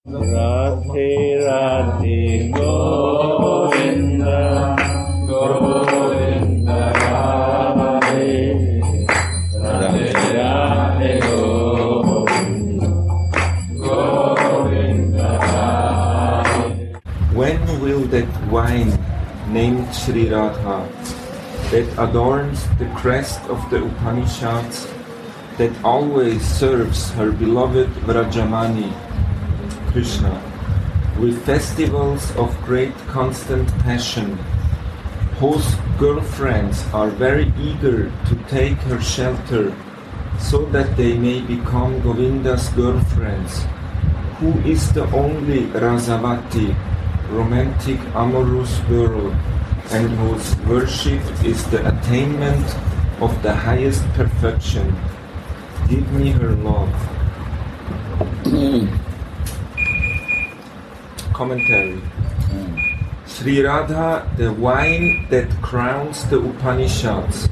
Radhe Radhe Govinda Govinda Radhe Radhe Radhe Govinda Govinda Radhe. When will that wine named Sri Radha, that adorns the crest of the Upanishads, that always serves her beloved Vrajamani, Krishna, with festivals of great constant passion, whose girlfriends are very eager to take her shelter, so that they may become Govinda's girlfriends, who is the only Rasavati, romantic amorous girl, and whose worship is the attainment of the highest perfection. Give me her love. Commentary. Sri Radha, the wine that crowns the Upanishads.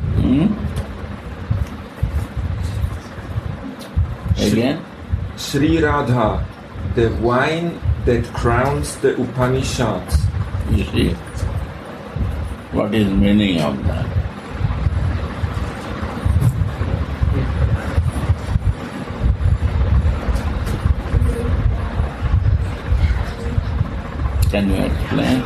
Again? Sri Radha, the wine that crowns the Upanishads. You see, what is the meaning of that? Can you explain?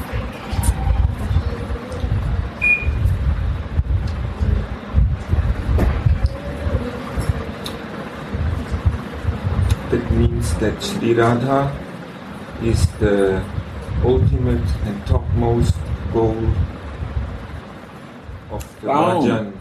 That means that Sri Radha is the ultimate and topmost goal of the Rajan.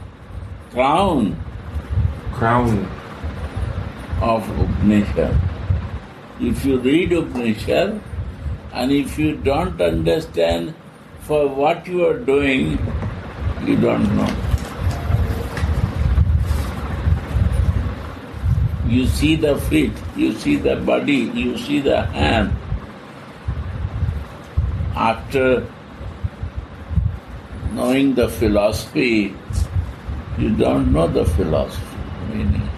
Crown Of Upanishad. If you read Upanishad, and if you don't understand for what you are doing, you don't know. You see the feet, you see the body, you see the hand. After knowing the philosophy, you don't know the philosophy meaning.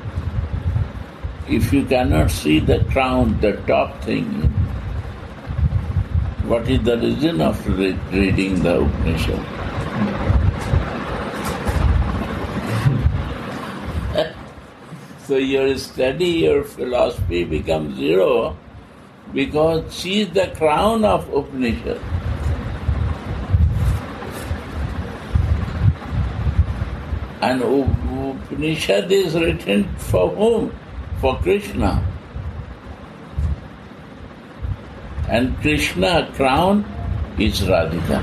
If you cannot see the crown, the top thing, what is the reason of reading the Upanishad? So your study, your philosophy becomes zero because she is the crown of Upanishad. And Upanishad is written for whom? For Krishna. And Krishna crown is Radhika.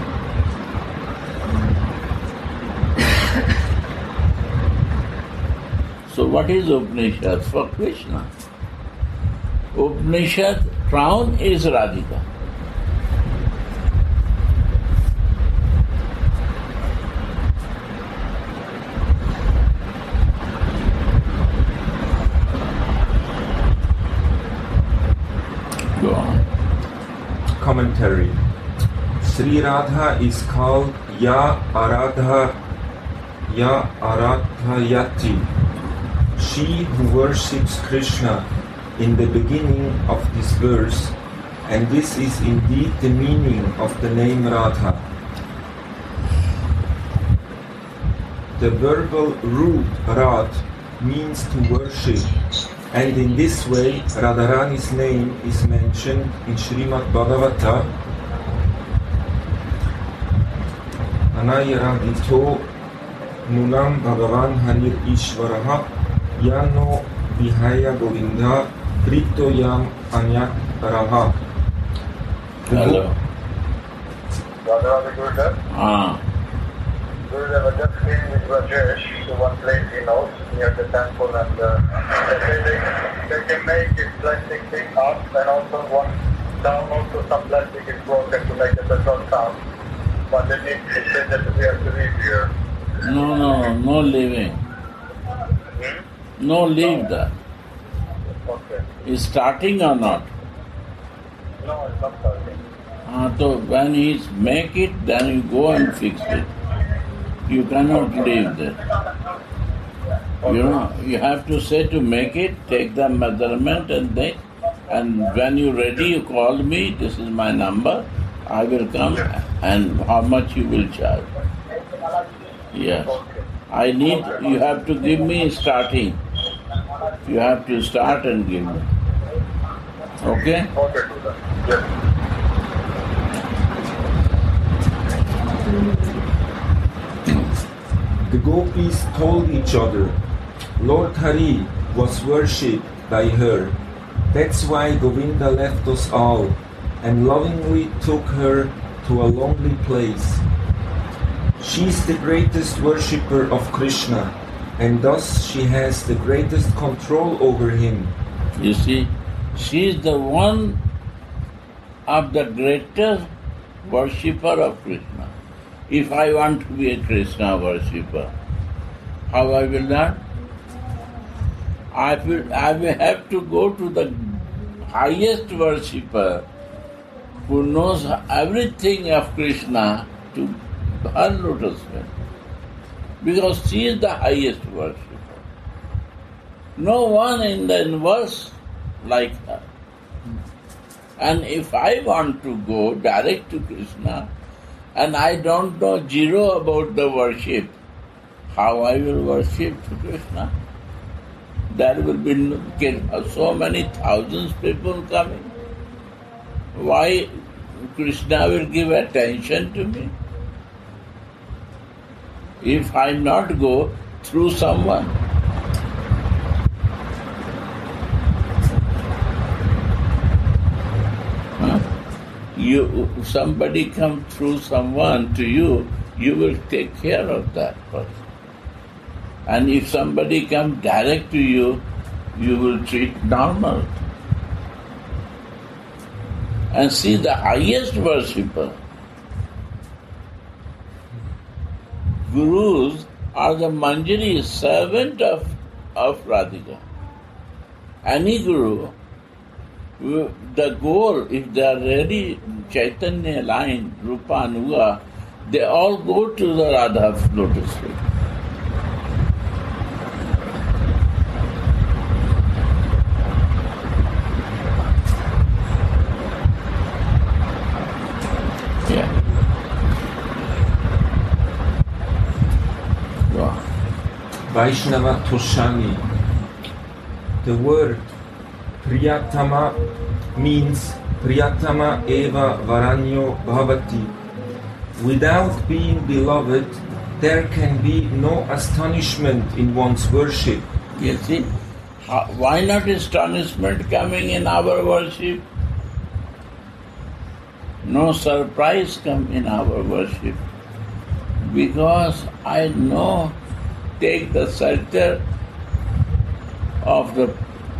So what is Upanishad? For Krishna. Upanishad crown is Radhika. Go on. Commentary. Sri Radha is called Ya Aradhayati, she who worships Krishna in the beginning of this verse, and this is indeed the meaning of the name Radha. The verbal root Rad means to worship, and in this way Radharani's name is mentioned in Srimad Bhagavata. Anayaradito Nunam Bhagavan Hanir Ishvaraha Yano Vihaya Govinda Krito Yam Anyak Raha. Hello. Radharani Gurudev. Gurudev, I just came with Rajesh to one place he knows near the temple, and they can make this plastic thing up, and also one down also some plastic is broken to make the petrol sound. But they said that we have to leave here. No leaving. No leave that. Okay. Is starting or not? No, it's not starting. So when he make it, then you go and fix it. You cannot leave that. You have to say to make it, take the measurement and then And when you're ready, you call me. This is my number. I will come. And how much you will charge? Yes. You have to give me starting. You have to start and give me. Okay? Okay, Buddha. Yes. The gopis told each other, Lord Hari was worshipped by her. That's why Govinda left us all and lovingly took her to a lonely place. She's the greatest worshipper of Krishna, and thus she has the greatest control over him. You see, she is the one of the greatest worshipper of Krishna. If I want to be a Krishna worshipper, how I will learn? I will have to go to the highest worshipper who knows everything of Krishna to her lotus feet, because she is the highest worshipper. No one in the universe like her. And if I want to go direct to Krishna and I don't know zero about the worship, how I will worship to Krishna? There will be so many thousands people coming. Why Krishna will give attention to me? If I not go through someone. Somebody come through someone to you, you will take care of that person. And if somebody comes direct to you, you will treat normal. And see the highest worshipper. Gurus are the Manjari, servant of Radhika. Any guru, the goal, if they are ready, Chaitanya line, Rupa Anuga, they all go to the Radha lotus feet. Vaishnava Toshani. The word Priyatama means Priyatama eva varanyo bhavati. Without being beloved, there can be no astonishment in one's worship. You see, why not astonishment coming in our worship? No surprise come in our worship. Because I know, take the shelter of the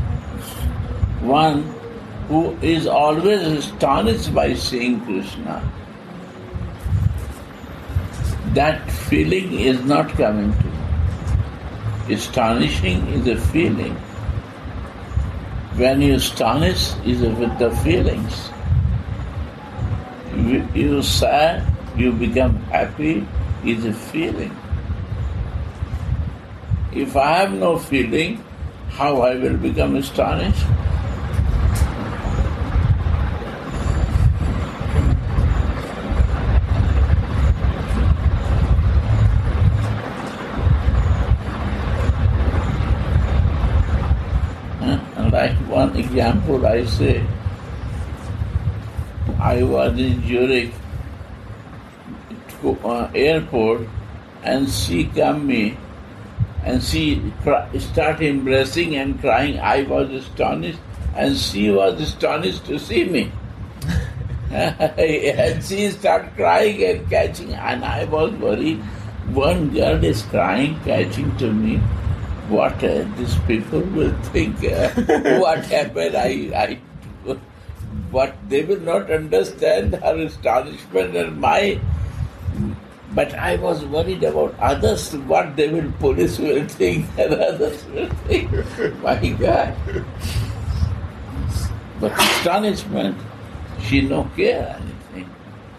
one who is always astonished by seeing Krishna. That feeling is not coming to me. Astonishing is a feeling. When you astonish, is with the feelings. You sad, you become happy, is a feeling. If I have no feeling, how I will become astonished? Like one example, I say, I was in Zurich airport and she came me and she started embracing and crying. I was astonished and she was astonished to see me. And she started crying and catching, and I was worried. One girl is crying, catching to me. What these people will think, what happened, but they will not understand her astonishment and my. But I was worried about others, what they will, police will think, and others will think. My God. But astonishment, she no care anything.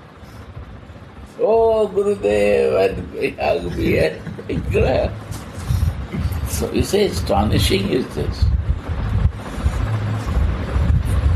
Oh, Gurudev, and hug me and cry. So you say astonishing is this.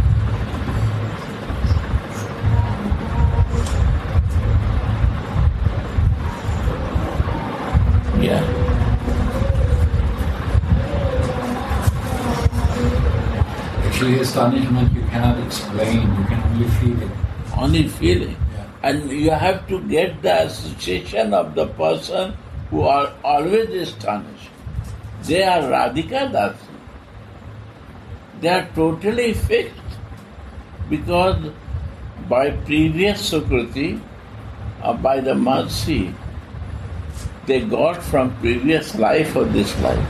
Actually, astonishment you cannot explain, you can only feel it. Only feeling. Yeah. And you have to get the association of the person who are always astonished. They are Radhika Dasi. They are totally fixed because by previous Sukriti or by the mercy they got from previous life or this life.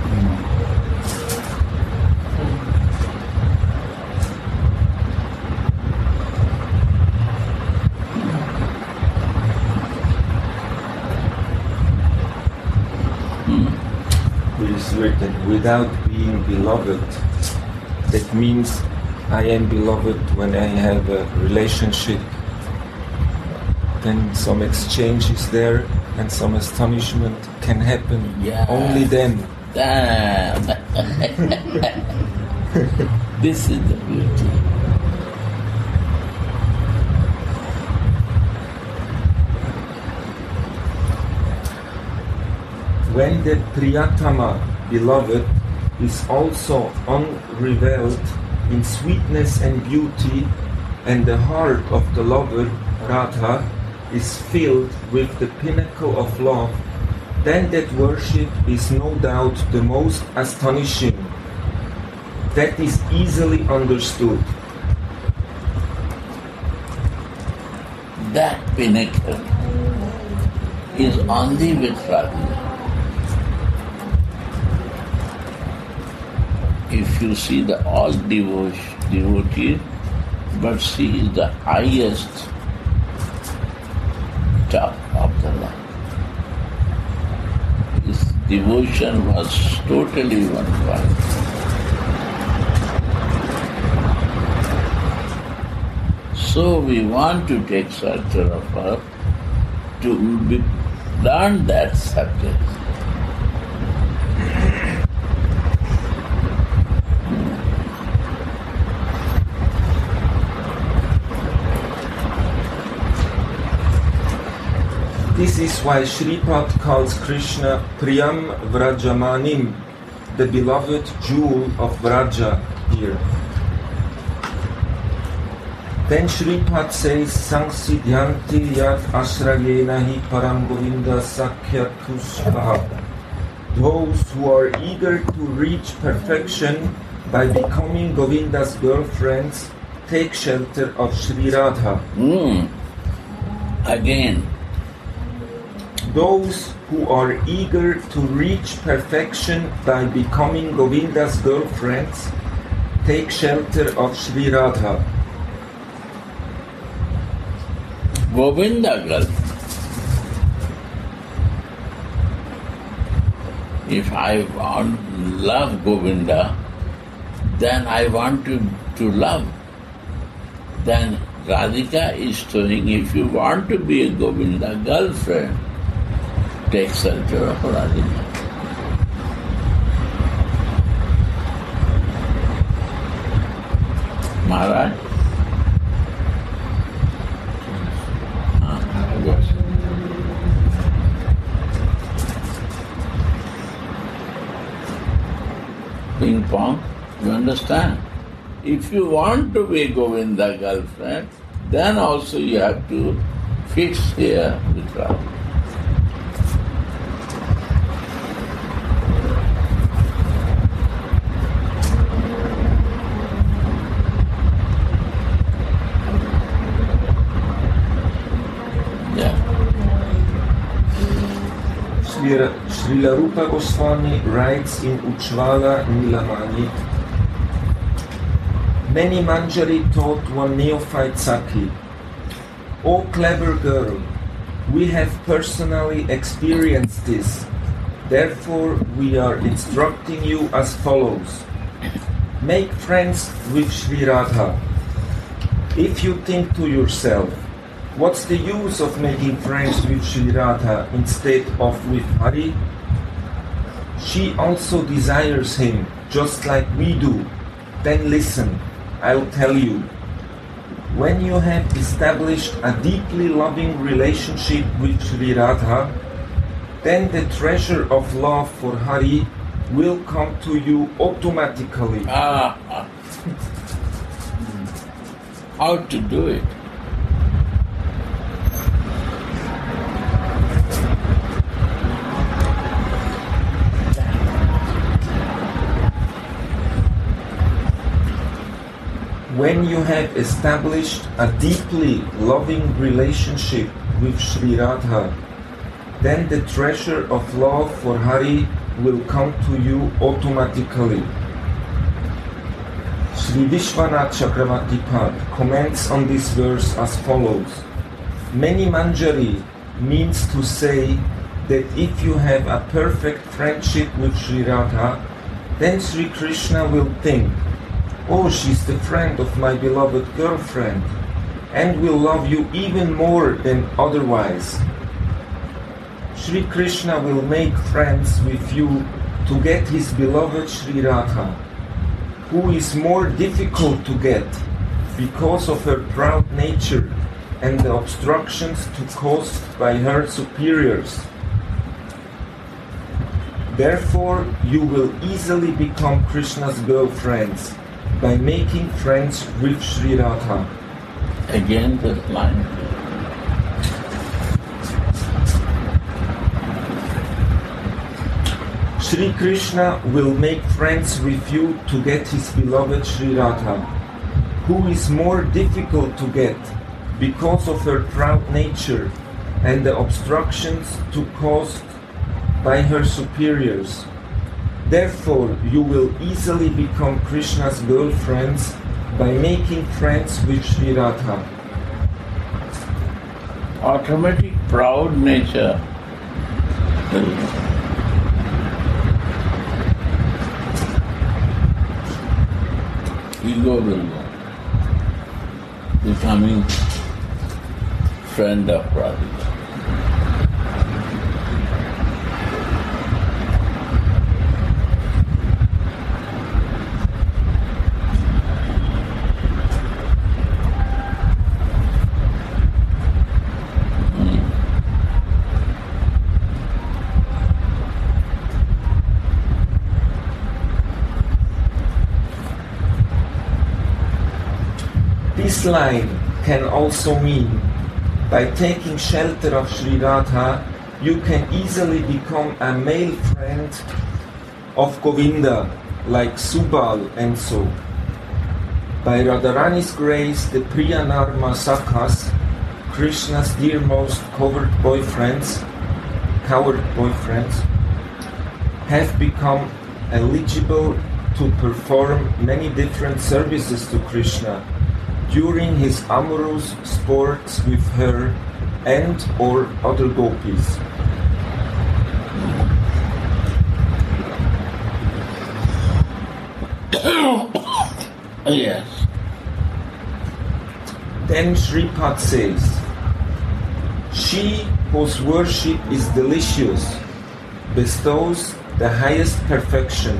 It is written, without being beloved. That means I am beloved when I have a relationship. Then some exchange is there and some astonishment can happen. Yeah. Only then. Damn. This is the beauty. When the Priyatama, beloved, is also unrevealed in sweetness and beauty, and the heart of the lover, Radha, is filled with the pinnacle of love, then that worship is no doubt the most astonishing. That is easily understood. That pinnacle is only with Radha. If you see the all devotees, but she is the highest top of the line. His devotion was totally one-sided. So we want to take shelter of her to learn that subject. This is why Shripad calls Krishna Priyam Vrajamanim, the beloved jewel of Vraja here. Then Shripad says, Sansidhyanti yat ashrayena hi param govinda sakyatushaha. Those who are eager to reach perfection by becoming Govinda's girlfriends take shelter of Sri Radha. Again, Those who are eager to reach perfection by becoming Govinda's girlfriends take shelter of Sri Radha. Govinda girl. If I love Govinda, then I want to love. Then Radhika is saying, if you want to be a Govinda girlfriend, take shelter of Radhika. Maharaj? Yes. Ping pong, you understand? If you want to be Govinda girlfriend, then also you have to fix here with Radha. Srila Rupa Goswami writes in Ujjvala Nilamani, Many Manjari taught one neophyte Saki, O clever girl, we have personally experienced this. Therefore, we are instructing you as follows. Make friends with Sri Radha. If you think to yourself, what's the use of making friends with Sri Radha instead of with Hari? She also desires him, just like we do. Then listen, I'll tell you. When you have established a deeply loving relationship with Sri Radha, then the treasure of love for Hari will come to you automatically. How to do it? When you have established a deeply loving relationship with Sri Radha, then the treasure of love for Hari will come to you automatically. Sri Vishwanath Chakravarti Pad comments on this verse as follows. Many Manjari means to say that if you have a perfect friendship with Sri Radha, then Sri Krishna will think, oh, she's the friend of my beloved girlfriend, and will love you even more than otherwise. Sri Krishna will make friends with you to get his beloved Sri Radha, who is more difficult to get because of her proud nature and the obstructions caused by her superiors. Therefore, you will easily become Krishna's girlfriends by making friends with Sri Radha. Again this line. Sri Krishna will make friends with you to get his beloved Sri Radha, who is more difficult to get because of her proud nature and the obstructions caused by her superiors. Therefore, you will easily become Krishna's girlfriends by making friends with Sri Radha. Automatic proud nature ego will go, becoming friend of Radhika. This line can also mean, by taking shelter of Sri Radha, you can easily become a male friend of Govinda, like Subal and so. By Radharani's grace, the Priyanarma Sakhas, Krishna's dearmost coward boyfriends, have become eligible to perform many different services to Krishna during his amorous sports with her and or other gopis. Yes. Then Shripad says, she whose worship is delicious bestows the highest perfection.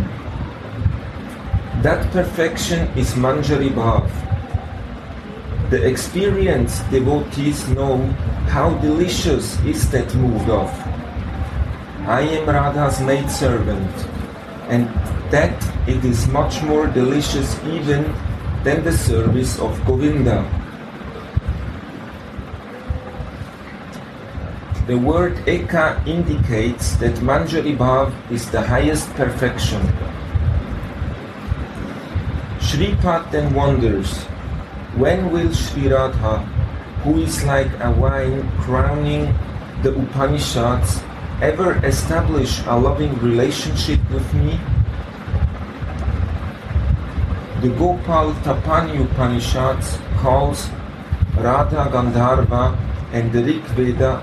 That perfection is Manjari Bhav. The experienced devotees know how delicious is that mood of I am Radha's maidservant, and that it is much more delicious even than the service of Govinda. The word Eka indicates that Manjari Bhav is the highest perfection. Shripad then wonders, when will Sri Radha, who is like a wine crowning the Upanishads, ever establish a loving relationship with me? The Gopal Tapani Upanishads calls Radha Gandharva, and the Rig Veda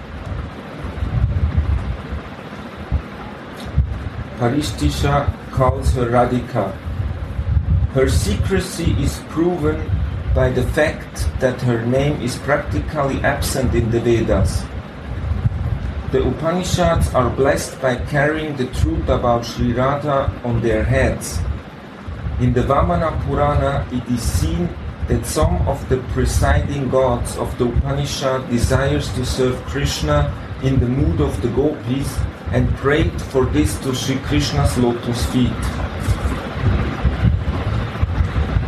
Parishtisha calls her Radhika. Her secrecy is proven by the fact that her name is practically absent in the Vedas. The Upanishads are blessed by carrying the truth about Sri Radha on their heads. In the Vamana Purana, it is seen that some of the presiding gods of the Upanishad desires to serve Krishna in the mood of the gopis and prayed for this to Sri Krishna's lotus feet.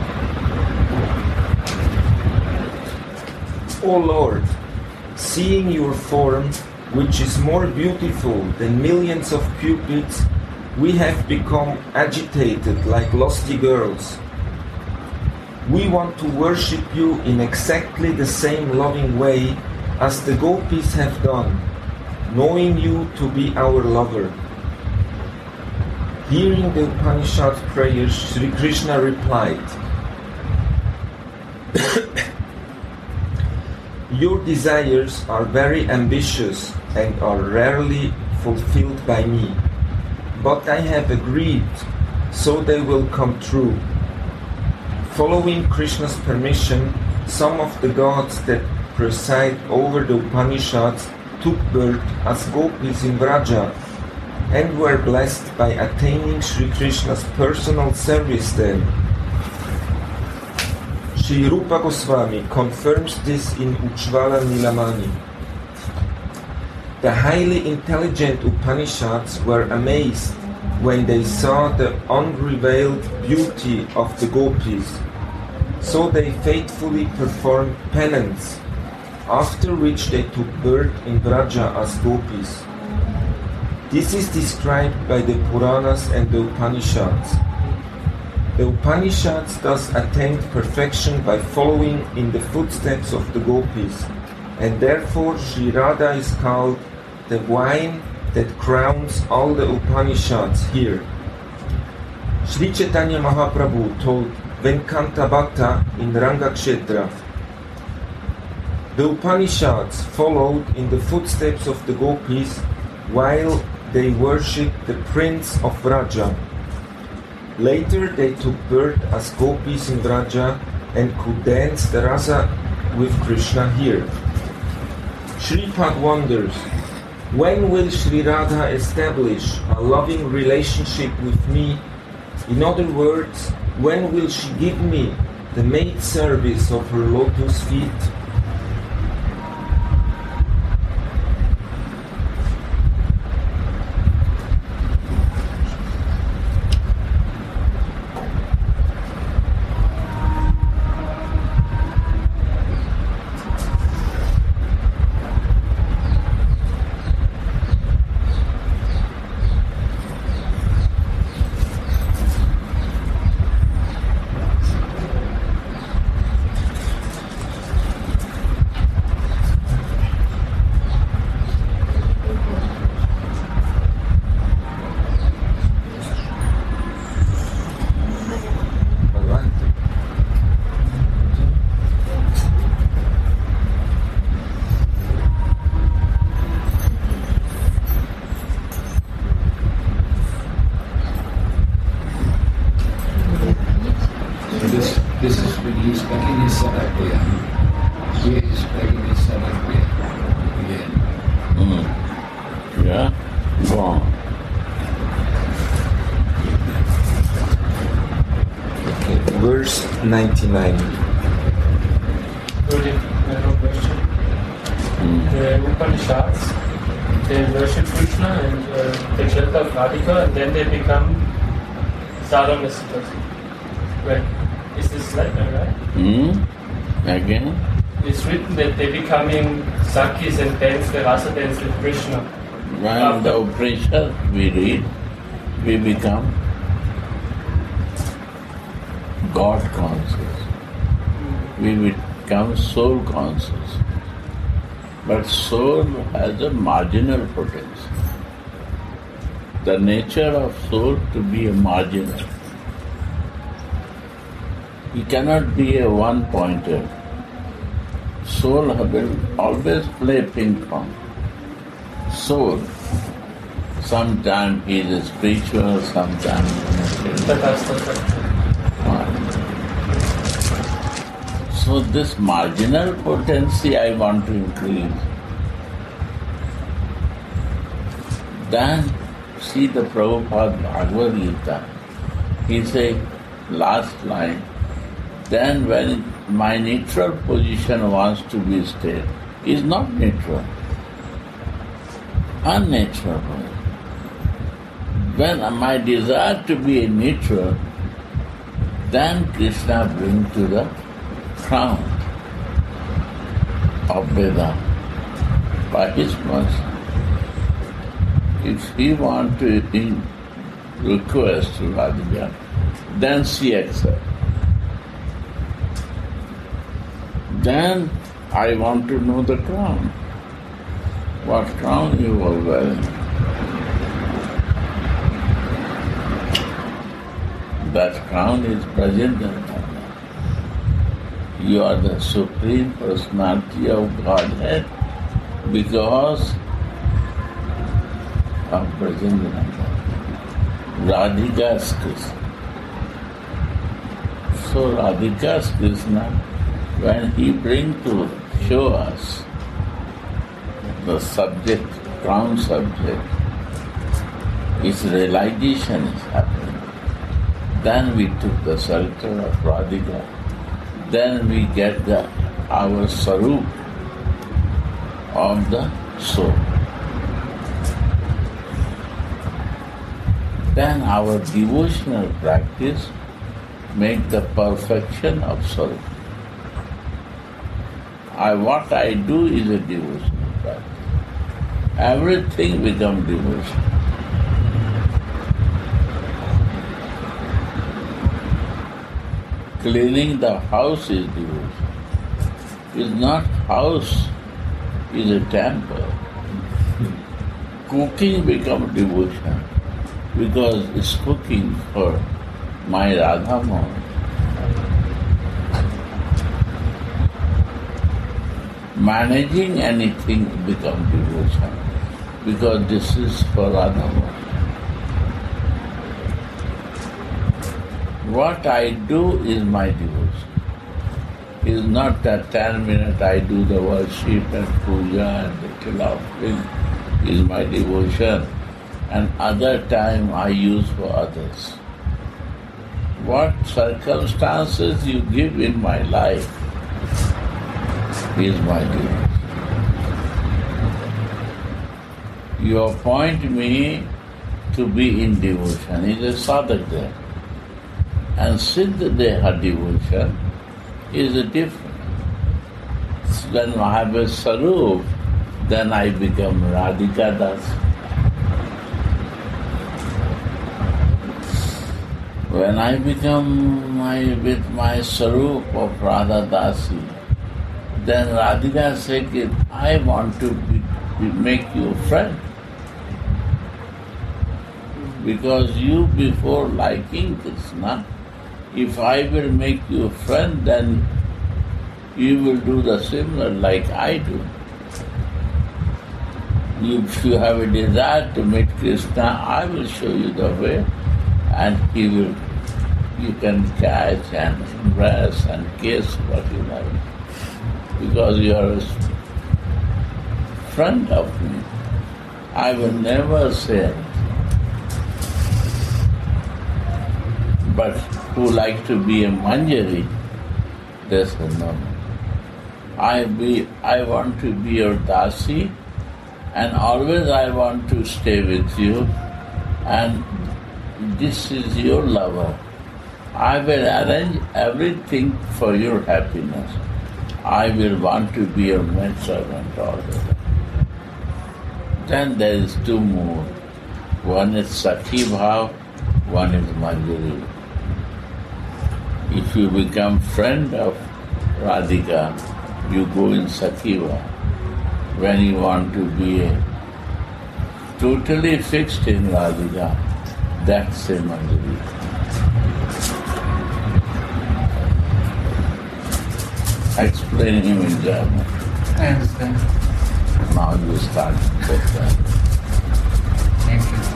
O Lord, seeing your form, which is more beautiful than millions of cupids, we have become agitated like lusty girls. We want to worship you in exactly the same loving way as the gopis have done, knowing you to be our lover. Hearing the Upanishad prayers, Sri Krishna replied, your desires are very ambitious and are rarely fulfilled by me, but I have agreed, so they will come true. Following Krishna's permission, some of the gods that preside over the Upanishads took birth as gopis in Vraja and were blessed by attaining Sri Krishna's personal service there. Sri Rupa Goswami confirms this in Ujjvala Nilamani. The highly intelligent Upanishads were amazed when they saw the unrevealed beauty of the gopis, so they faithfully performed penance, after which they took birth in Vraja as gopis. This is described by the Puranas and the Upanishads. The Upanishads thus attained perfection by following in the footsteps of the gopis, and therefore Sri Radha is called the wine that crowns all the Upanishads here. Sri Chaitanya Mahaprabhu told Venkanta Bhatta in Rangakshetra, the Upanishads followed in the footsteps of the gopis while they worshipped the prince of Vraja. Later they took birth as gopis in Vraja and could dance the rasa with Krishna here. Shripad wonders, when will Sri Radha establish a loving relationship with me? In other words, when will she give me the maid service of her lotus feet? This is when he's making his setup here. Here he's making his setup here. Again. Yeah? Go on. Okay, verse 99. Good, I have a question. The Upanishads, they worship Krishna and take shelter of Radhika, and then they become sadhana messengers. Right? Is this like that, right? Again? It's written that they're becoming Sakis and dance the rasa dance with Krishna. When the Upanishad we read, we become God conscious. We become soul conscious. But soul has a marginal potential. The nature of soul to be a marginal. He cannot be a one-pointer. Soul will always play ping pong. Soul, sometimes he is spiritual, sometimes so this marginal potency I want to increase. Then see the Prabhupada Bhagavad Gita. He say, last line, then when my neutral position wants to be stayed, is not neutral, unnatural. When my desire to be neutral, then Krishna brings to the crown. of Veda. By his mercy, if he want to request Radhika, then she accepts. Then I want to know the crown. What crown you are wearing? That crown is Brajendra. You are the Supreme Personality of Godhead because of Brajendra. Radhika's Krishna. So Radhika's Krishna, when he brings to show us the subject, crown subject, its realization is happening. Then we took the shelter of Radhika. Then we get our sarup of the soul. Then our devotional practice make the perfection of sarup. What I do is a devotional practice. Everything becomes devotion. Cleaning the house is devotion. It's not house, it's a temple. Cooking becomes devotion because it's cooking for my Radha Mohan. Managing anything becomes devotion because this is for Radha Mohan. What I do is my devotion. It's not that 10 minutes I do the worship and puja and the till offering is my devotion, and other time I use for others. What circumstances you give in my life is my devotion. You appoint me to be in devotion. Is a sadhak there. And Siddha Deha devotion is a different. When I have a sarup, then I become Radhika Das. When I become with my sarup of Radha Dasi, then Radhika says, I want to make you a friend. Because you before liking Krishna, if I will make you a friend, then you will do the similar like I do. If you have a desire to meet Krishna, I will show you the way, and you can catch and embrace and kiss what you like. Because you are a friend of me. I will never say anything. But who like to be a manjari, they say no. I want to be your dasi, and always I want to stay with you, and this is your lover. I will arrange everything for your happiness. I will want to be your maidservant all the time. Then there is two more. One is Sakhi Bhav, one is Manjari. If you become friend of Radhika, you go in Sakhi Bhav. When you want to be totally fixed in Radhika, that's a Manjari. Explain him in German. I understand. Now you start with that. Thank you.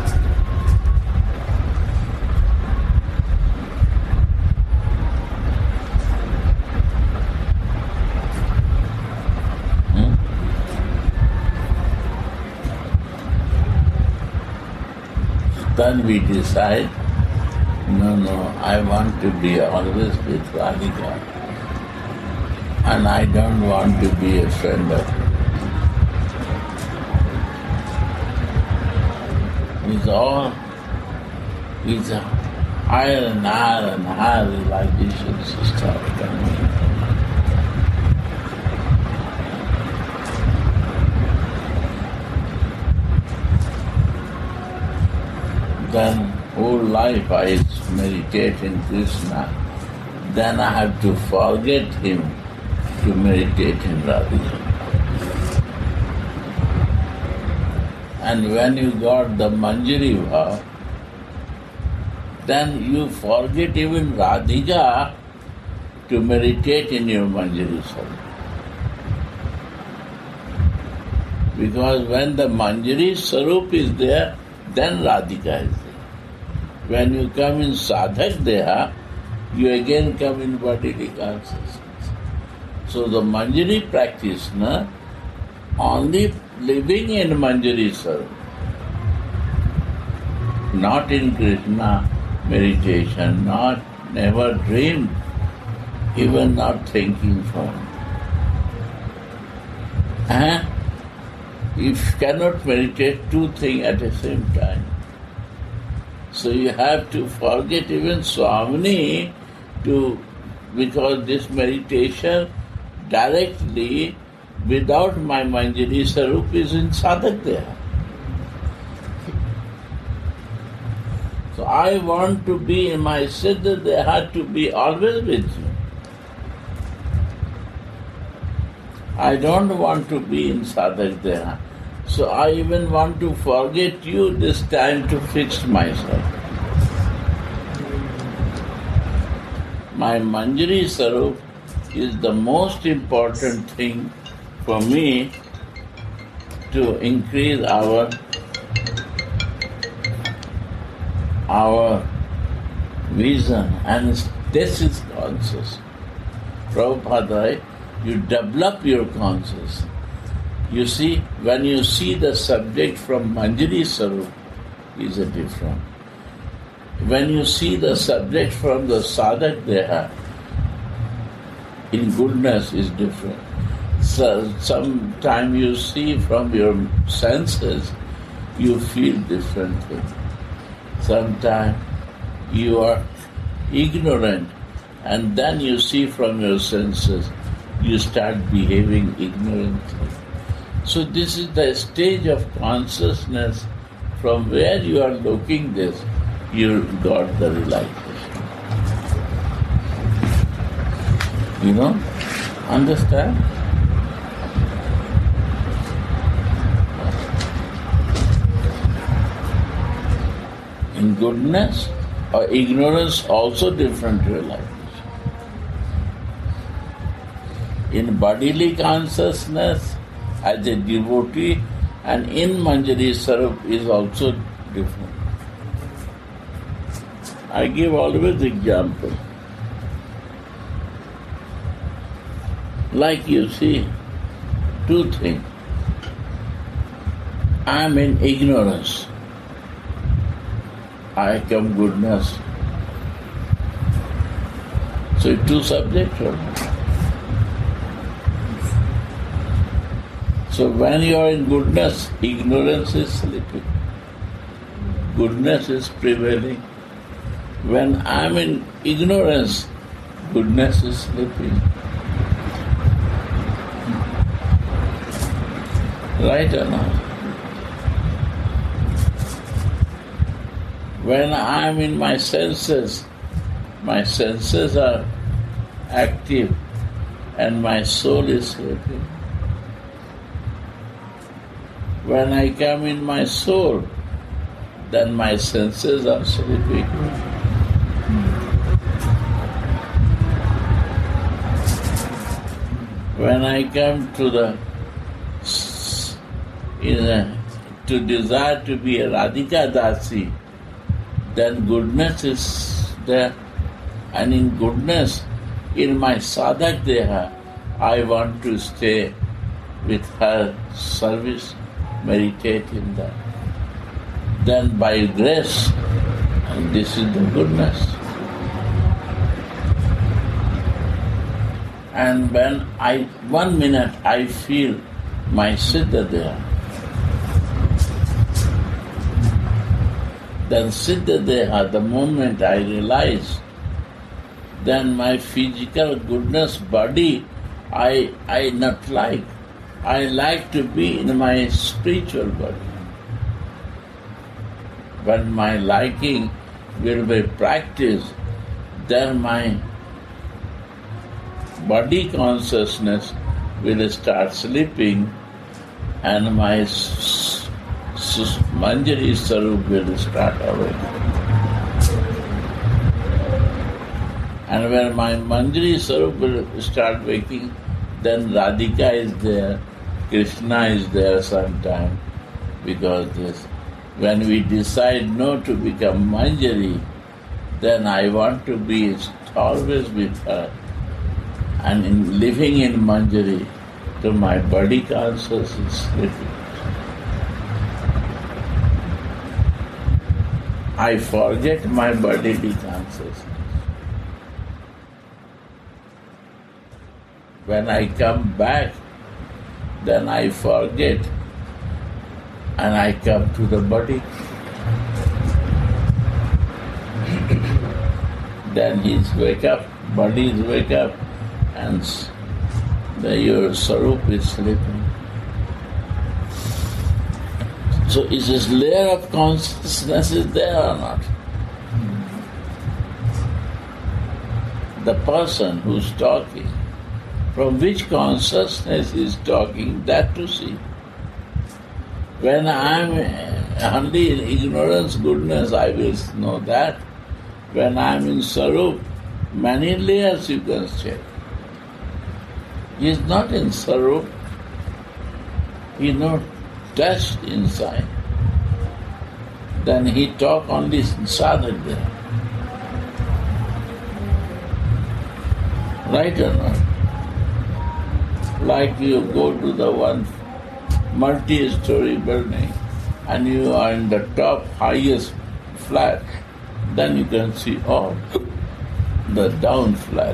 Then we decide, no, I want to be always with Radhika, and I don't want to be a friend of her. It's higher and higher and higher realizations start coming. life I meditate in Krishna, then I have to forget him to meditate in Radhika. And when you got the Manjari Bhav, then you forget even Radhika to meditate in your Manjari Sarup. Because when the Manjari Sarup is there, then Radhika is there. When you come in Sadhak Deha, you again come in bodily consciousness. So the Manjari practitioner only living in Manjari Sarup, not in Krishna meditation, never dreamed, even not thinking for him. And if you cannot meditate two things at the same time, so you have to forget even Swamini because this meditation directly without my Manjari Sarup is in Sadhak Deha. So I want to be in my Siddha Deha to be always with you. I don't want to be in Sadhak Deha. So I even want to forget you this time to fix myself. My Manjari Sarup is the most important thing for me to increase our vision, and this is conscious. Prabhupada, you develop your consciousness. You see, when you see the subject from Manjari Sarup, is a different. When you see the subject from the Sadhak Deha, in goodness is different. So sometimes you see from your senses, you feel different things. Sometimes you are ignorant, and then you see from your senses, you start behaving ignorantly. So this is the stage of consciousness from where you are looking this, you got the realization. You know? Understand? In goodness or ignorance, also different realization. In bodily consciousness, as a devotee, and in Manjari Sarup is also different. I give always example. Like you see, two things. I am in ignorance. I come goodness. So two subjects are. So when you are in goodness, ignorance is sleeping. Goodness is prevailing. When I am in ignorance, goodness is sleeping. Right or not? When I am in my senses are active and my soul is sleeping. When I come in my soul, then my senses are sleeping. When I come to to desire to be a Radhika Dasi, then goodness is there. And in goodness, in my Sadhak Deha, I want to stay with her service, meditate in that. Then by grace, and this is the goodness. And when 1 minute I feel my Siddha Deha, then Siddha Deha, the moment I realize, then my physical goodness body, I not like. I like to be in my spiritual body. When my liking will be practiced, then my body consciousness will start sleeping and my Manjari Sarup will start awakening. And when my Manjari Sarup will start waking, then Radhika is there, Krishna is there sometime, because this. When we decide no to become Manjari, then I want to be always with her. And in living in Manjari, to my body conscious is sleeping. I forget my bodily consciousness. When I come back, then I forget and I come to the body. Then he's wake up, body is wake up, and your Sarup is sleeping. So is this layer of consciousness is there or not? The person who's talking, from which consciousness is talking, that to see. When I'm only in ignorance, goodness, I will know that. When I'm in Sarup, many layers you can check. He is not in Sarup, he is not touched inside. Then he talk only sadhak there. Right or not? Like you go to the one multi-story building and you are in the top highest flat, then you can see all the down flat,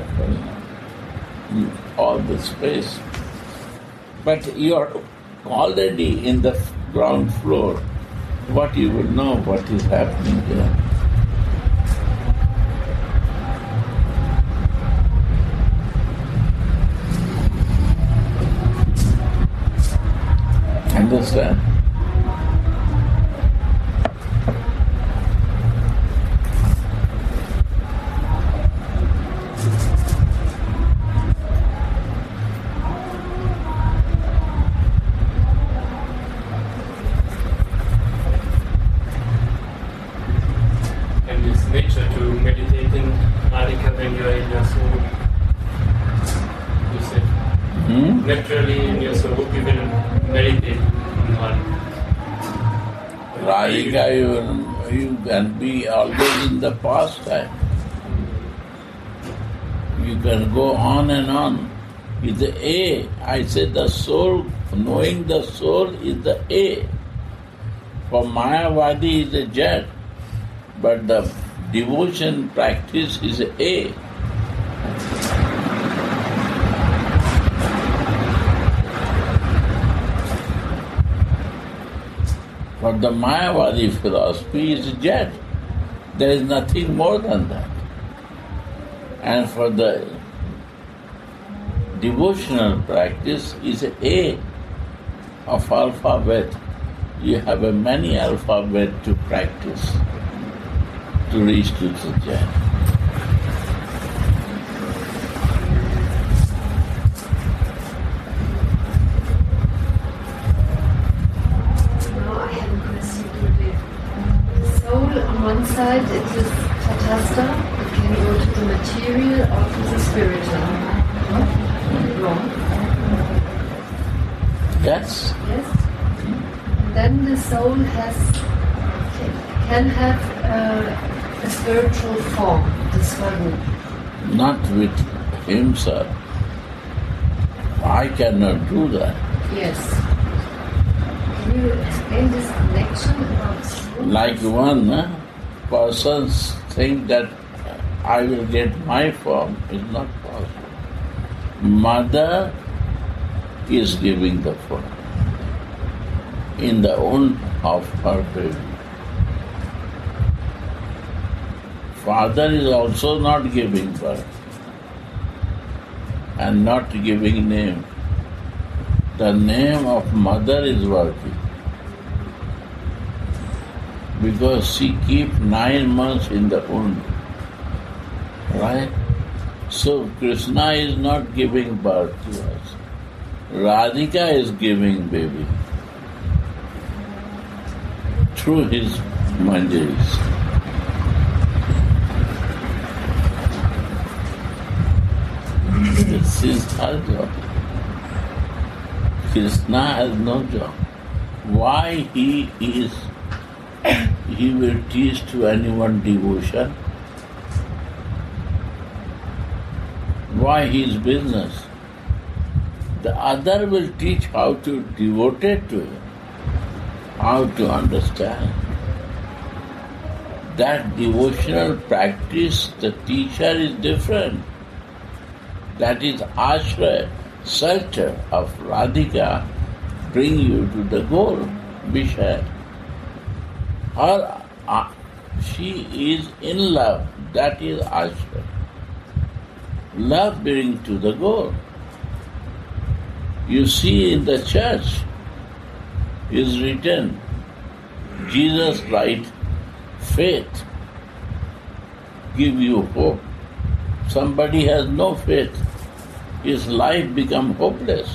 all the space. But you are already in the ground floor. What you will know what is happening there. Understand? And it's nature to meditate in Radhika when you are in your soul. You said naturally in your soul you will meditate in Radhika. Radhika, you can be always in the past time. You can go on and on. It's the A. I said the soul, knowing the soul is the A. For Mayavadi is the Z. But the devotion practice is A. For the Mayavadi philosophy is Z. There is nothing more than that. And for the devotional practice is A of alphabet. You have a many alphabet to practice to reach to the jhana. Now I have a question to you. The soul on one side it is tatastha, it can go to the material or to the spiritual. Wrong? Yes? Yes? And then the soul can have a spiritual form, the swarup. Not with himself. I cannot do that. Yes. Can you explain this connection about soul? Like one person think that I will get my form is not possible. Mother is giving the form in the womb of her baby. Father is also not giving birth and not giving name. The name of mother is working. because she keep 9 months in the womb. Right? So Krishna is not giving birth to us. Radhika is giving baby through his manjaris. This is her job. Krishna has no job. Why he will teach to anyone devotion? Why his business? The other will teach how to devote it to him, how to understand. That devotional practice, the teacher is different. That is Ashraya, shelter of Radhika, bring you to the goal, Vishaya. She is in love, that is Ashraya. Love brings to the goal. You see in the church is written, Jesus write, faith give you hope. Somebody has no faith, his life become hopeless.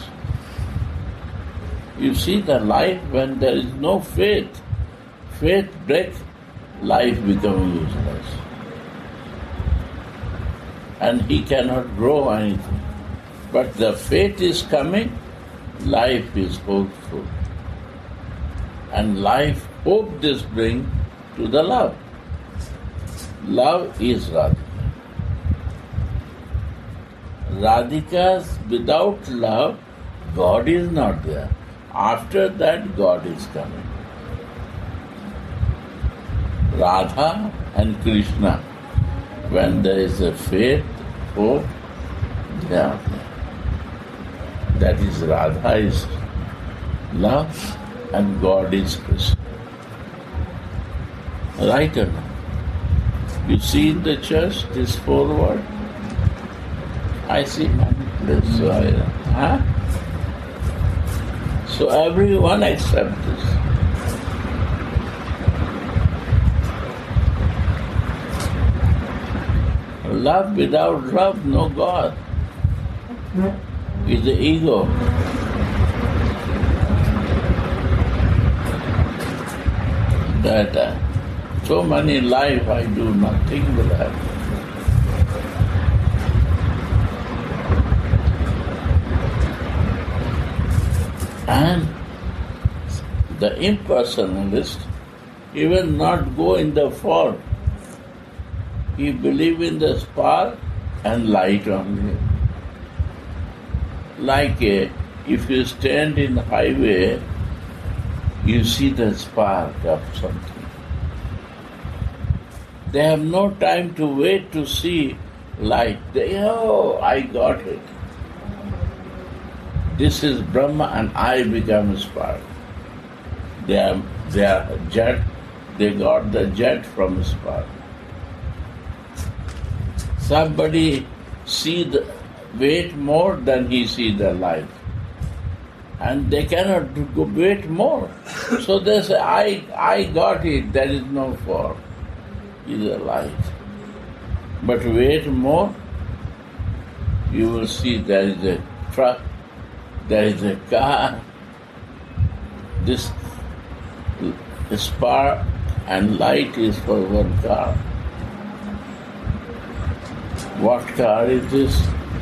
You see the life when there is no faith, faith breaks, life becomes useless. And he cannot grow anything. But the faith is coming, life is hopeful. And life, hope this brings to the love. Love is Radhika. Radhika's without love, God is not there. After that, God is coming. Radha and Krishna, when there is a faith, hope, they are there. That is Radha is love and God is Krishna. Right or not? You see in the church this 4 words? I see many places. So everyone accepts this. Love without love, no God. Is the ego. That so many life I do nothing with that. And the impersonalist, he will not go in the fog. He believes in the spark and light only. Like if you stand in the highway, you see the spark of something. They have no time to wait to see light. I got it. This is Brahma and I become spark. They are jet, they got the jet from spark. Somebody wait more than he see the light. And they cannot wait more. So they say, I got it, there is no form. It is a light. But wait more, you will see there is a truck, there is a car. This spark and light is for one car. What car is this?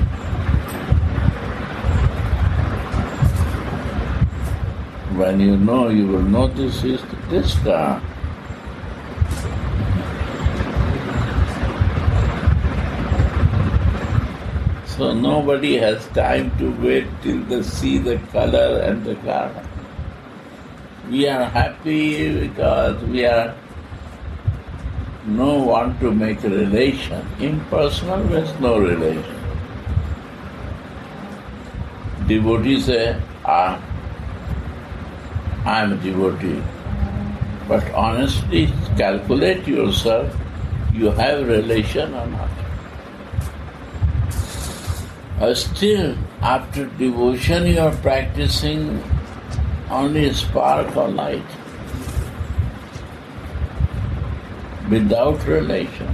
When you know, you will know this is this car. So nobody has time to wait till they see the color and the car. We are happy because we are no want to make a relation. Impersonal means no relation. Devotees say, I am a devotee. But honestly, calculate yourself, you have relation or not. Still, after devotion, you are practicing only spark or light. without relation.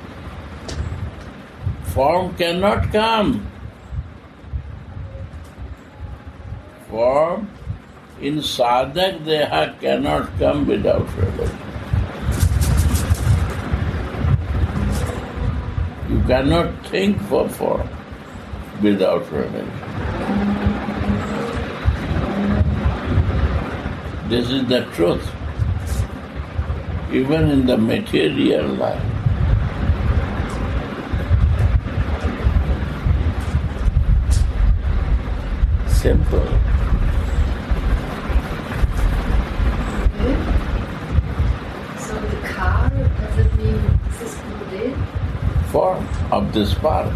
Form cannot come. Form in sadhak deha cannot come without relation. You cannot think for form without relation. This is the truth. Even in the material life. Simple. Okay. So the car, does it mean this is Modell? Form of the spark.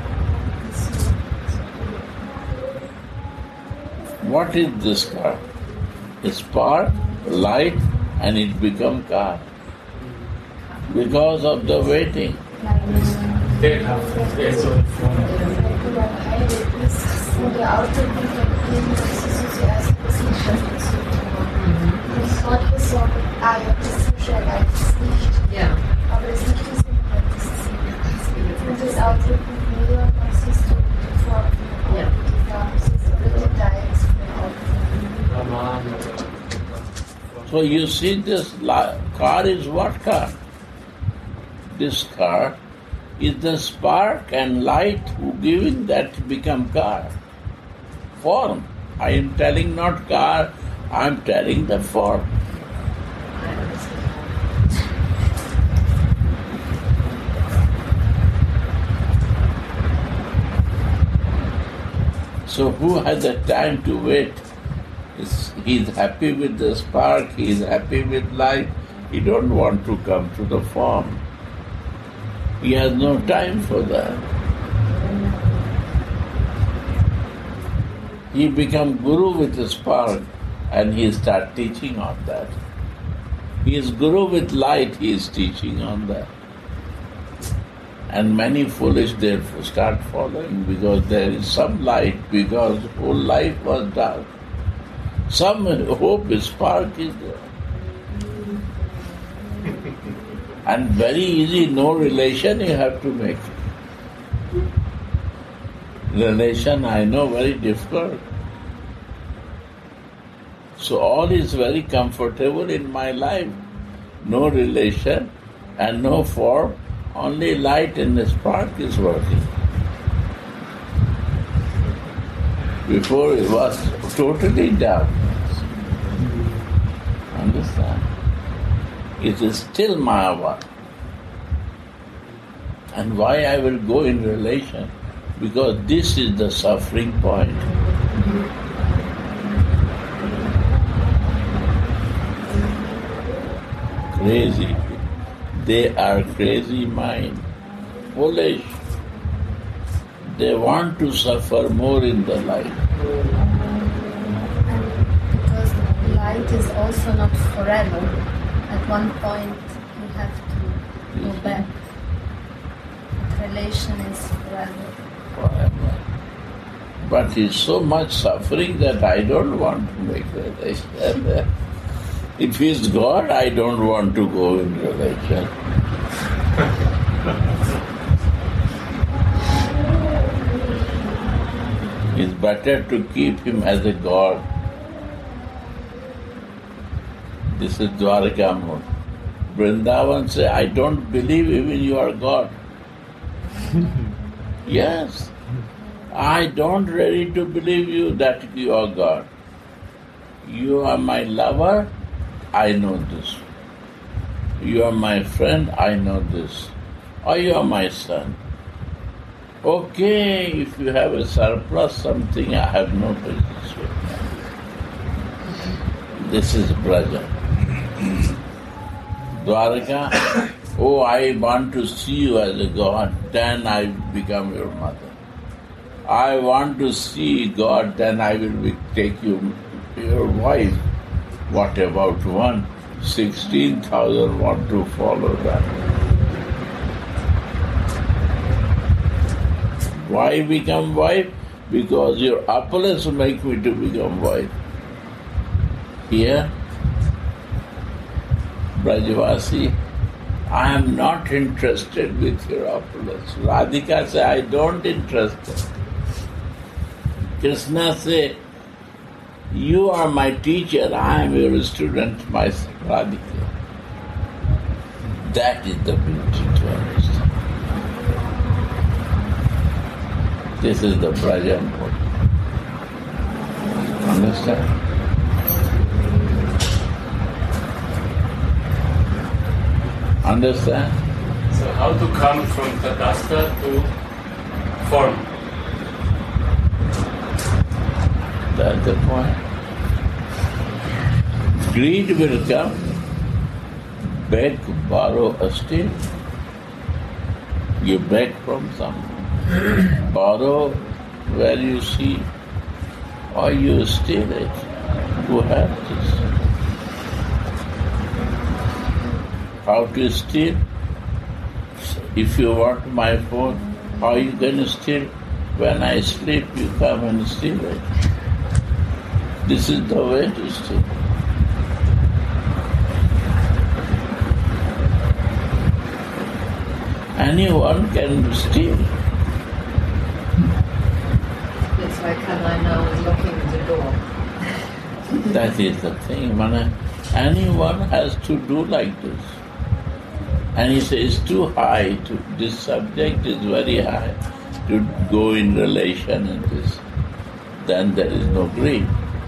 What is this car? A spark, light, and it become car. Because of the waiting. Der Autobahn verbinden, das ist so zuerst ein bisschen schriftlich zu tun. Und Gott ist so, ja, das ist so schön, das ist nicht. Ja. Aber das Licht ist immer das Ziel. Und das Autobahn nur, was siehst du die Form, Ja. die Farbe, siehst du die Details von Auto. So you see this car is what car? This car is the spark and light who giving that become car. Form. I am telling not car, I am telling the form. So who has the time to wait? He is happy with the spark, he is happy with light, he don't want to come to the form. He has no time for that. He become guru with the spark and he start teaching on that. He is guru with light, he is teaching on that. And many foolish they start following because there is some light, because whole life was dark. Some hope spark is there. And very easy, no relation you have to make. Relation, I know, very difficult. So all is very comfortable in my life. No relation and no form, only light and the spark is working. Before it was totally darkness. Understand? It is still Mayavad. And why I will go in relation? Because this is the suffering point. Crazy. They are crazy mind, foolish. They want to suffer more in the life. Because light is also not forever. At one point you have to go back. Relation is forever. Forever. But it's so much suffering that I don't want to make relation. If he's God, I don't want to go in relation. It's better to keep him as a God. This is Dwarka Muni. Vrindavan say, I don't believe even you are God. Yes. I don't ready to believe you that you are God. You are my lover, I know this. You are my friend, I know this. Or you are my son. Okay, if you have a surplus something, I have no business with that. This is Braja. Dwarka, oh, I want to see you as a God, then I become your mother. I want to see God, then I will take you your wife. What about one? 16,000 want to follow that. Why become wife? Because your opulence make me to become wife. Here, Brajavasi, I am not interested with your opulence. Radhika says, I don't interested. Krishna says, you are my teacher, I am your student, my Radhika. That is the beauty to understand. This is the Brajamurti. Understand? Understand? So how to come from tatastha to form? That's the point. Greed will come, beg, borrow a steal. You beg from someone, borrow where you see, or you steal it. Who has this? How to steal? If you want my phone, how you going to steal? When I sleep, you come and steal it. This is the way to steal. Anyone can steal. That's why Kanai now is locking the door. That is the thing. Anyone has to do like this. And he says it's too high. This subject is very high to go in relation in this. Then there is no greed.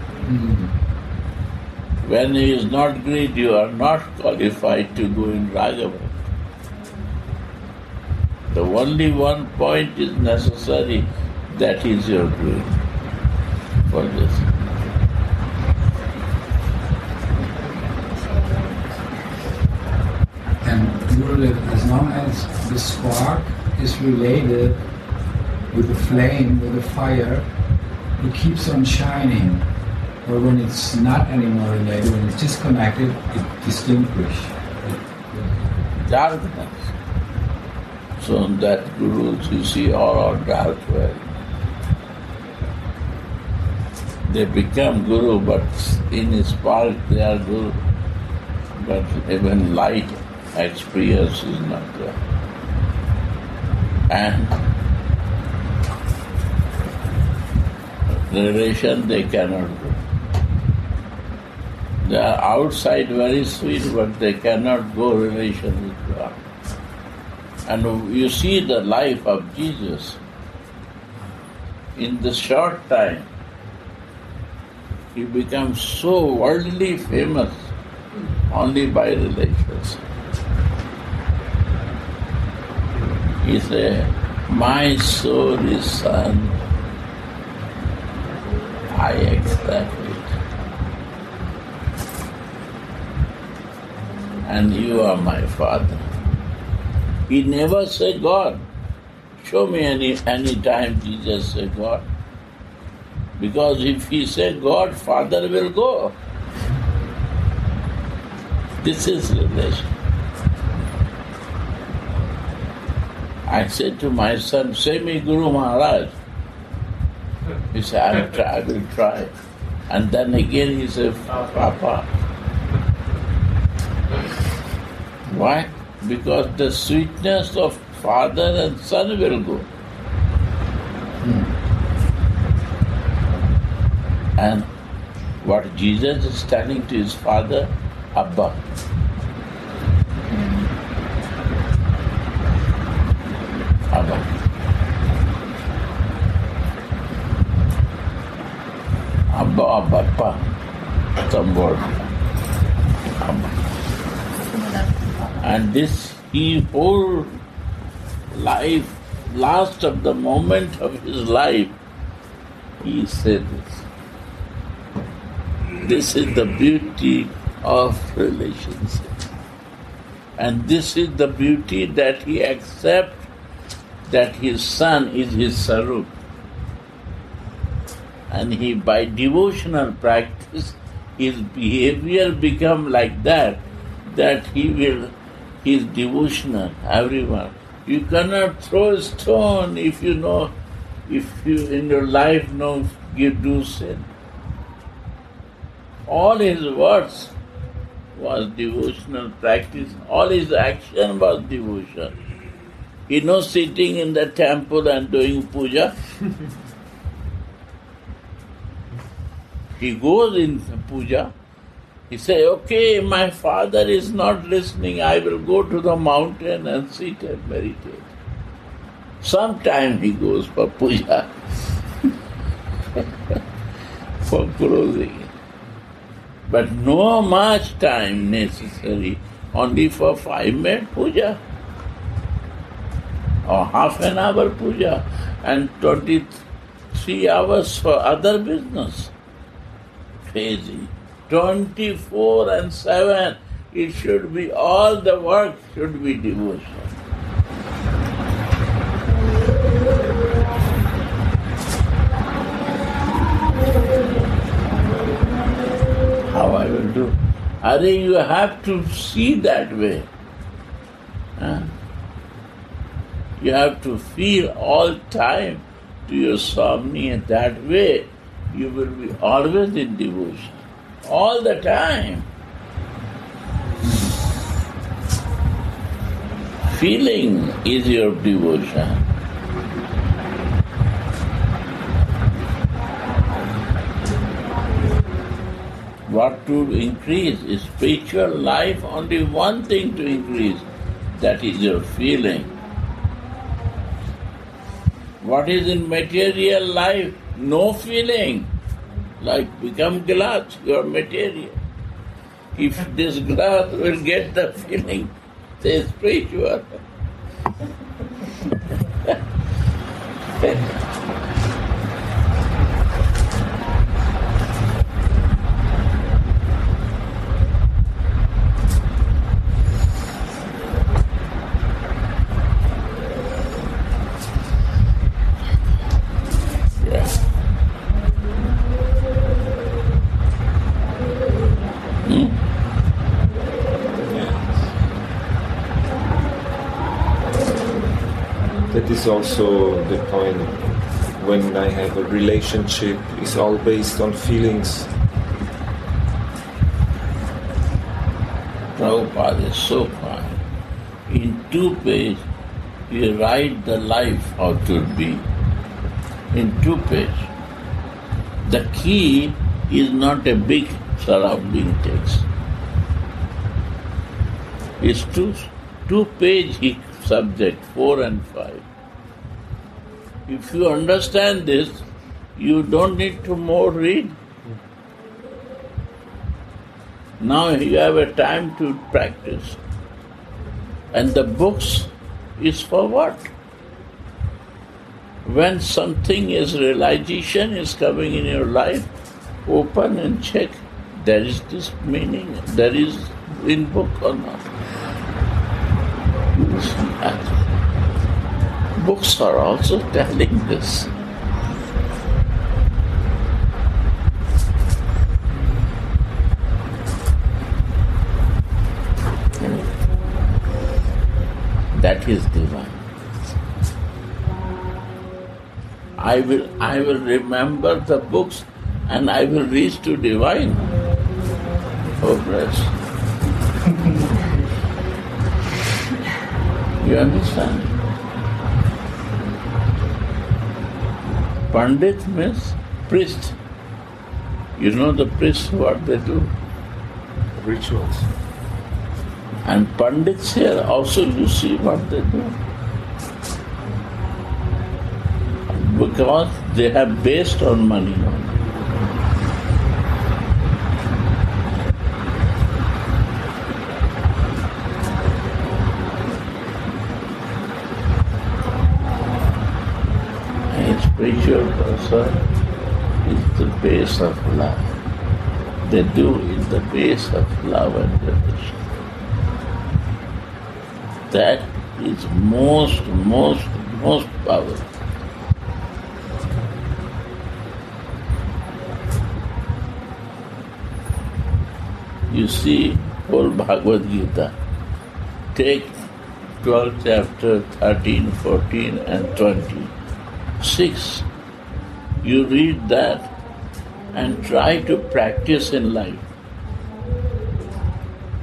When he is not greed, you are not qualified to go in Ragava. The only one point is necessary, that is your greed for this. And Gurudev, as long as the spark is related with the flame, with the fire, it keeps on shining. Or when it's not anymore related, when it's disconnected, it distinguishes. Darkness. So that gurus you see all are dark well. They become guru, but in his spark they are guru. But even light experience is not there. And relation they cannot do. They are outside very sweet, but they cannot go relation with God. And you see the life of Jesus. In the short time, he becomes so worldly famous only by relations. He said, my soul is son, I accept it. And you are my father. He never said God. Show me any time Jesus said God. Because if he said God, Father will go. This is relation. I said to my son, say me Guru Maharaj. He said, I will try. And then again he said, Papa. Why? Because the sweetness of father and son will go. And what Jesus is telling to his father, Abba. Abba. Abba, Bappa. Some word. Abba. And this, he whole life, last of the moment of his life, he said this. This is the beauty of relationship. And this is the beauty that he accepts that his son is his sarup. And he, by devotional practice, his behavior become like that he is devotional, everyone. You cannot throw a stone if you in your life know you do sin. All his words, was devotional practice. All his action was devotion. He not sitting in the temple and doing puja. He goes in puja. He say, okay, my father is not listening. I will go to the mountain and sit and meditate. Sometime he goes for puja, for clothing. But no much time necessary, only for 5-minute puja, or half an hour puja, and 23 hours for other business. Crazy. 24/7, it should be, all the work should be devotion. How I will do? Are you have to see that way. You have to feel all time to your Swami that way. You will be always in devotion. All the time. Feeling is your devotion. What to increase is spiritual life, only one thing to increase, that is your feeling. What is in material life? No feeling. Like become glass, your material. If this glass will get the feeling, say spiritual. That is also the point. When I have a relationship, it's all based on feelings. Prabhupada is so fine. In 2 pages, he write the life how to be. In 2 pages. The key is not a big surrounding text. It's two page subject, 4 and 5. If you understand this, you don't need to more read. Now you have a time to practice. And the books is for what? When something is realization is coming in your life, open and check. There is this meaning, there is in book or not. You will see that. Books are also telling this. That is divine. I will remember the books and I will reach to divine. Oh bless. You understand? Pandit means priest. You know the priests what they do? Rituals. And Pandits here also you see what they do. Because they have based on money only. A spiritual person is the base of love. They do in the base of love and devotion. That is most powerful. You see whole Bhagavad Gita. Take 12th chapter, 13, 14 and 26. You read that and try to practice in life.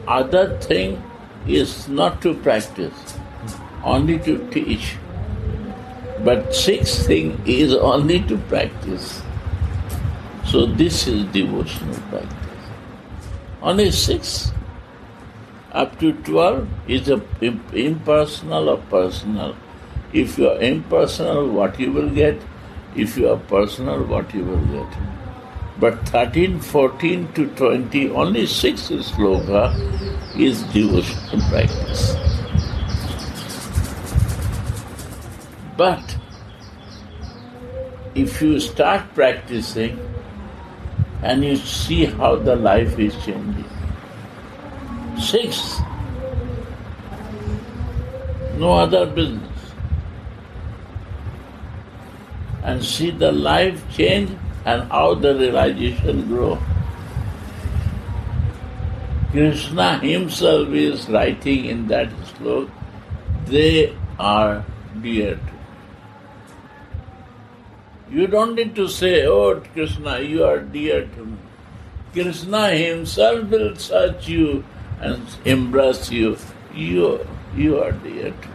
Other thing is not to practice, only to teach. But sixth thing is only to practice. So this is devotional practice. Only 6. Up to 12 is impersonal or personal. If you are impersonal, what you will get? If you are personal, what you will get? But 13, 14 to 20, only 6 sloka is devotional practice. But if you start practicing and you see how the life is changing, 6, no other business, and see the life change and how the realization grow. Krishna himself is writing in that sloka, they are dear to me. You don't need to say, oh Krishna, you are dear to me. Krishna himself will search you and embrace you. You are dear to me.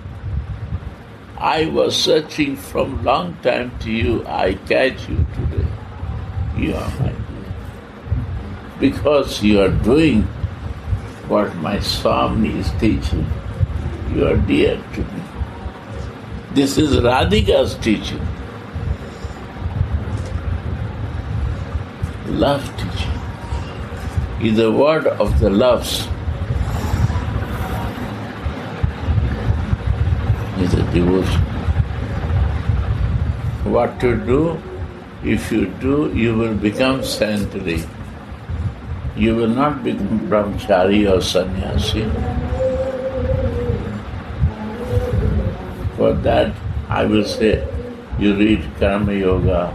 I was searching from long time to you. I catch you today. You are my dear. Because you are doing what my Swami is teaching. You are dear to me. This is Radhika's teaching. Love teaching is the word of the loves. Is a devotion. What to do? If you do, you will become saintly. You will not become brahmachari or sannyasi. For that, I will say, you read Karma Yoga,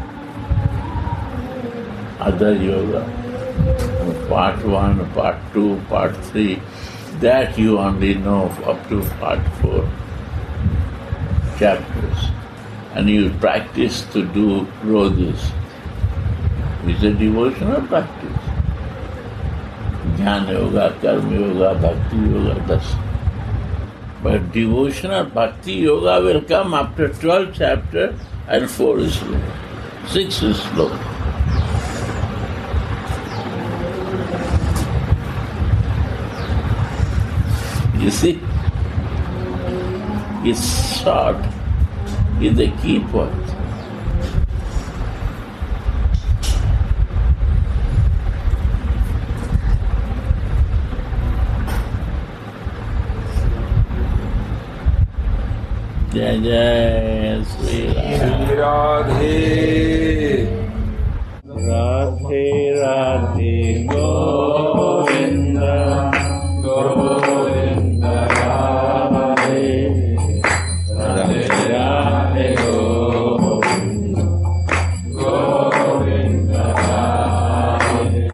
other yoga, part 1, part 2, part 3, that you only know up to part 4 chapters. And you practice to do this. It's a devotional practice. Jnana Yoga, Karma Yoga, Bhakti Yoga, that's. But devotional Bhakti Yoga will come after 12 chapters and 4 is slow. 6 is slow. You see, it's short is the key point. Jai Jai Sri Radhe Radhe Radhe Gaur